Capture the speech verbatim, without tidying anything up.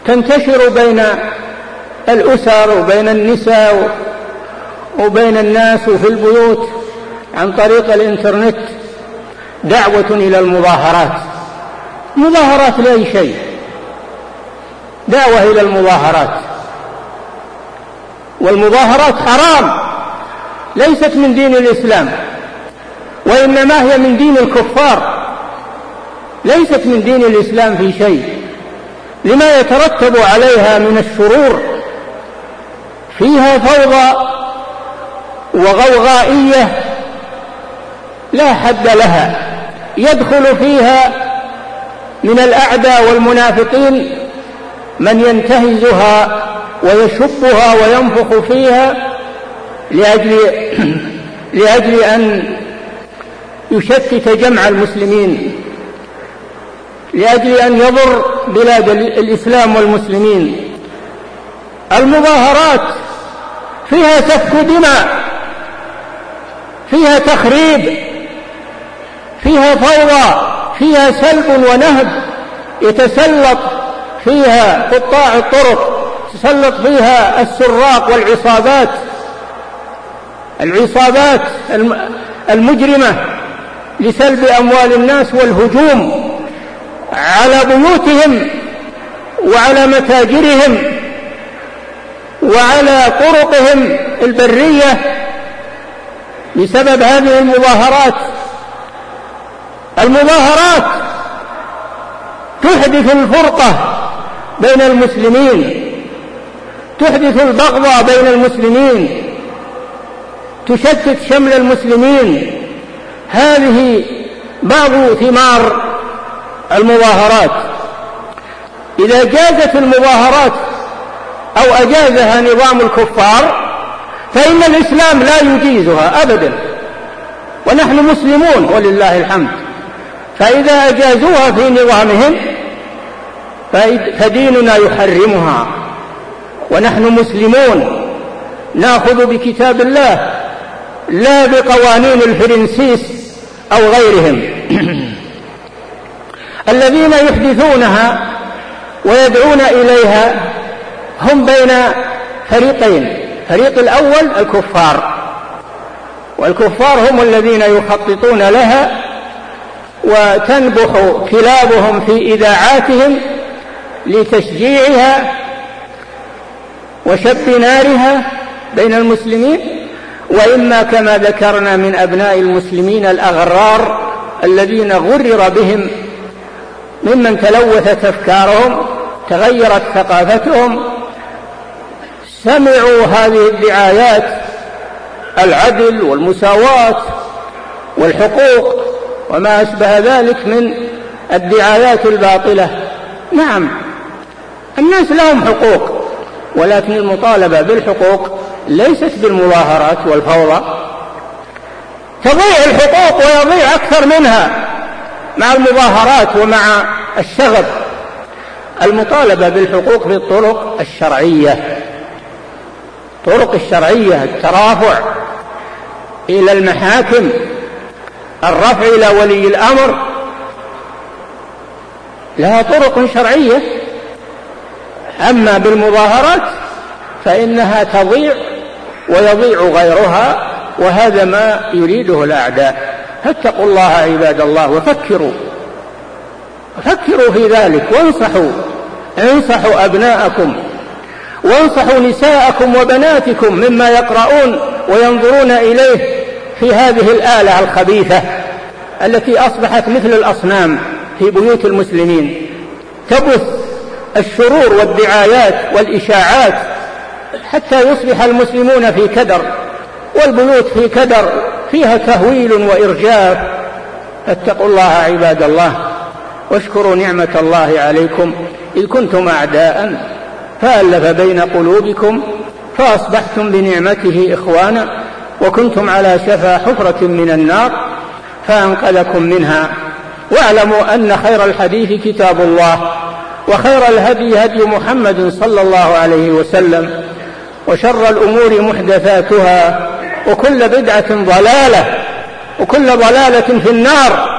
تنتشر بين الأسر وبين النساء وبين الناس وفي البيوت عن طريق الإنترنت دعوة إلى المظاهرات. مظاهرات لأي شيء، دعوة إلى المظاهرات، والمظاهرات حرام، ليست من دين الإسلام، وإنما هي من دين الكفار، ليست من دين الإسلام في شيء، لما يترتب عليها من الشرور. فيها فوضى وغوغائية لا حد لها، يدخل فيها من الأعداء والمنافقين من ينتهزها ويشبها وينفخ فيها لأجل, لأجل أن يشتت جمع المسلمين، لأجل أن يضر بلاد الإسلام والمسلمين. المظاهرات فيها سفك دماء، فيها تخريب، فيها فوضى، فيها سلب ونهب، يتسلط فيها قطاع الطرق، يتسلط فيها السراق والعصابات، العصابات المجرمة لسلب أموال الناس والهجوم على بيوتهم وعلى متاجرهم وعلى طرقهم البرية بسبب هذه المظاهرات. المظاهرات تحدث الفرقة بين المسلمين، تحدث البغضاء بين المسلمين، تشتت شمل المسلمين. هذه بعض ثمار المظاهرات. إذا جازت المظاهرات أو أجازها نظام الكفار فإن الإسلام لا يجيزها أبدا، ونحن مسلمون ولله الحمد، فإذا أجازوها في نظامهم فديننا يحرمها، ونحن مسلمون نأخذ بكتاب الله لا بقوانين الفرنسيس أو غيرهم. الذين يحدثونها ويدعون إليها هم بين فريقين، فريق الأول الكفار، والكفار هم الذين يخططون لها وتنبح كلابهم في إذاعاتهم لتشجيعها وشب نارها بين المسلمين، وإما كما ذكرنا من أبناء المسلمين الأغرار الذين غرر بهم ممن تلوثت أفكارهم، تغيرت ثقافتهم، سمعوا هذه الدعايات العدل والمساواة والحقوق وما أشبه ذلك من الدعايات الباطلة. نعم الناس لهم حقوق، ولكن المطالبة بالحقوق ليست بالمظاهرات والفوضى. تضيع الحقوق ويضيع أكثر منها مع المظاهرات ومع الشغب. المطالبة بالحقوق بالطرق الشرعية، طرق الشرعية، الترافع إلى المحاكم، الرفع إلى ولي الأمر، لها طرق شرعية. أما بالمظاهرات فإنها تضيع ويضيع غيرها، وهذا ما يريده الأعداء. فاتقوا الله عباد الله وفكروا فكروا في ذلك، وانصحوا انصحوا أبناءكم وانصحوا نساءكم وبناتكم مما يقرؤون وينظرون إليه في هذه الآلة الخبيثة التي أصبحت مثل الأصنام في بيوت المسلمين، تبث الشرور والدعايات والإشاعات حتى يصبح المسلمون في كدر والبيوت في كدر، فيها تهويل وإرجاف. فاتقوا الله عباد الله واشكروا نعمة الله عليكم إذ كنتم أعداء فألف بين قلوبكم فأصبحتم بنعمته إخوانا وكنتم على شفا حفرة من النار فأنقذكم منها. واعلموا أن خير الحديث كتاب الله، وخير الهدي هدي محمد صلى الله عليه وسلم، وشر الأمور محدثاتها، وكل بدعة ضلالة، وكل ضلالة في النار.